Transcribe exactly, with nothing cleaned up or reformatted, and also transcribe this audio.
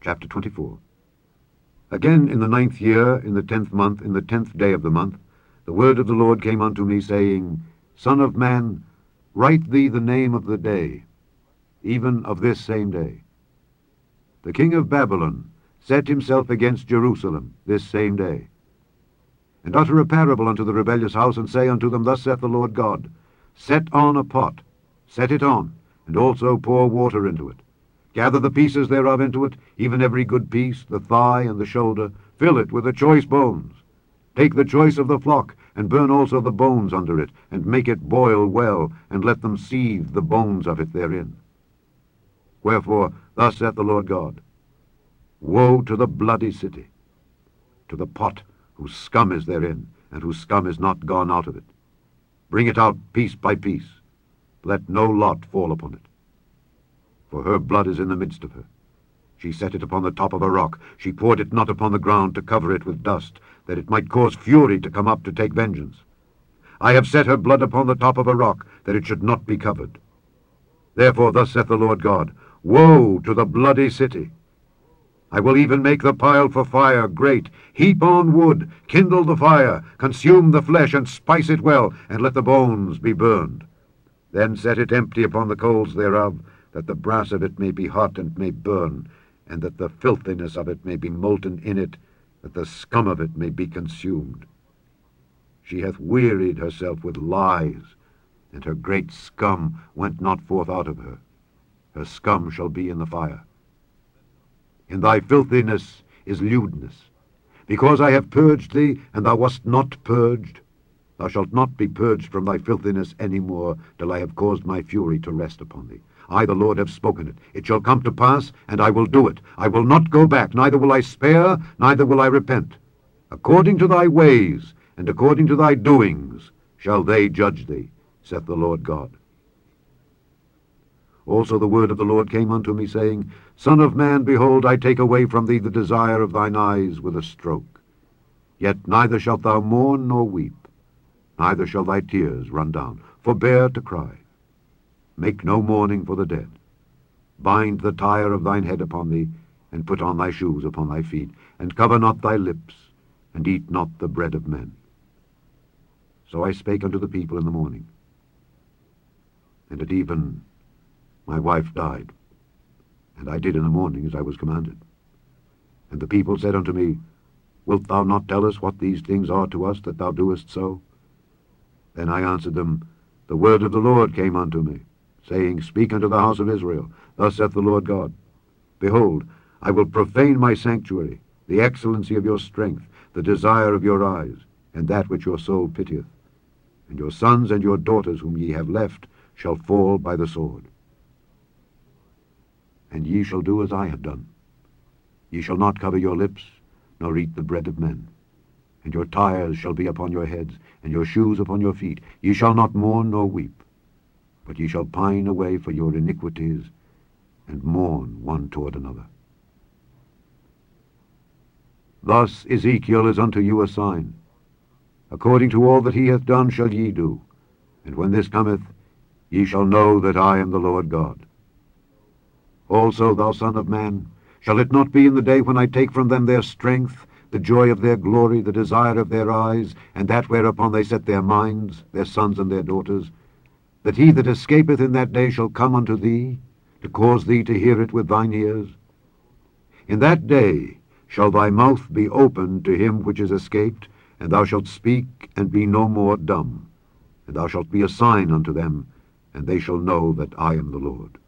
Chapter twenty-four. Again in the ninth year, in the tenth month, in the tenth day of the month, the word of the Lord came unto me, saying, Son of man, write thee the name of the day, even of this same day. The king of Babylon set himself against Jerusalem this same day. And utter a parable unto the rebellious house, and say unto them, Thus saith the Lord God, Set on a pot, set it on, and also pour water into it. Gather the pieces thereof into it, even every good piece, the thigh and the shoulder, fill it with the choice bones. Take the choice of the flock, and burn also the bones under it, and make it boil well, and let them seethe the bones of it therein. Wherefore, thus saith the Lord God, Woe to the bloody city, to the pot whose scum is therein, and whose scum is not gone out of it. Bring it out piece by piece. Let no lot fall upon it. For her blood is in the midst of her. She set it upon the top of a rock. She poured it not upon the ground to cover it with dust, that it might cause fury to come up to take vengeance. I have set her blood upon the top of a rock, that it should not be covered. Therefore thus saith the Lord God, Woe to the bloody city! I will even make the pile for fire great. Heap on wood, kindle the fire, consume the flesh, and spice it well, and let the bones be burned. Then set it empty upon the coals thereof, that the brass of it may be hot and may burn, and that the filthiness of it may be molten in it, that the scum of it may be consumed. She hath wearied herself with lies, and her great scum went not forth out of her. Her scum shall be in the fire. In thy filthiness is lewdness. Because I have purged thee, and thou wast not purged, thou shalt not be purged from thy filthiness any more, till I have caused my fury to rest upon thee. I, the Lord, have spoken it. It shall come to pass, and I will do it. I will not go back, neither will I spare, neither will I repent. According to thy ways, and according to thy doings, shall they judge thee, saith the Lord God. Also the word of the Lord came unto me, saying, Son of man, behold, I take away from thee the desire of thine eyes with a stroke. Yet neither shalt thou mourn nor weep, neither shall thy tears run down. Forbear to cry. Make no mourning for the dead. Bind the tire of thine head upon thee, and put on thy shoes upon thy feet, and cover not thy lips, and eat not the bread of men. So I spake unto the people in the morning. And at even my wife died, and I did in the morning as I was commanded. And the people said unto me, Wilt thou not tell us what these things are to us, that thou doest so? Then I answered them, The word of the Lord came unto me, saying, Speak unto the house of Israel, Thus saith the Lord God, Behold, I will profane my sanctuary, the excellency of your strength, the desire of your eyes, and that which your soul pitieth. And your sons and your daughters whom ye have left shall fall by the sword. And ye shall do as I have done. Ye shall not cover your lips, nor eat the bread of men. And your tires shall be upon your heads, and your shoes upon your feet. Ye shall not mourn nor weep, but ye shall pine away for your iniquities, and mourn one toward another. Thus Ezekiel is unto you a sign. According to all that he hath done shall ye do, and when this cometh, ye shall know that I am the Lord God. Also, thou son of man, shall it not be in the day when I take from them their strength, the joy of their glory, the desire of their eyes, and that whereupon they set their minds, their sons and their daughters, that he that escapeth in that day shall come unto thee, to cause thee to hear it with thine ears? In that day shall thy mouth be opened to him which is escaped, and thou shalt speak, and be no more dumb. And thou shalt be a sign unto them, and they shall know that I am the Lord.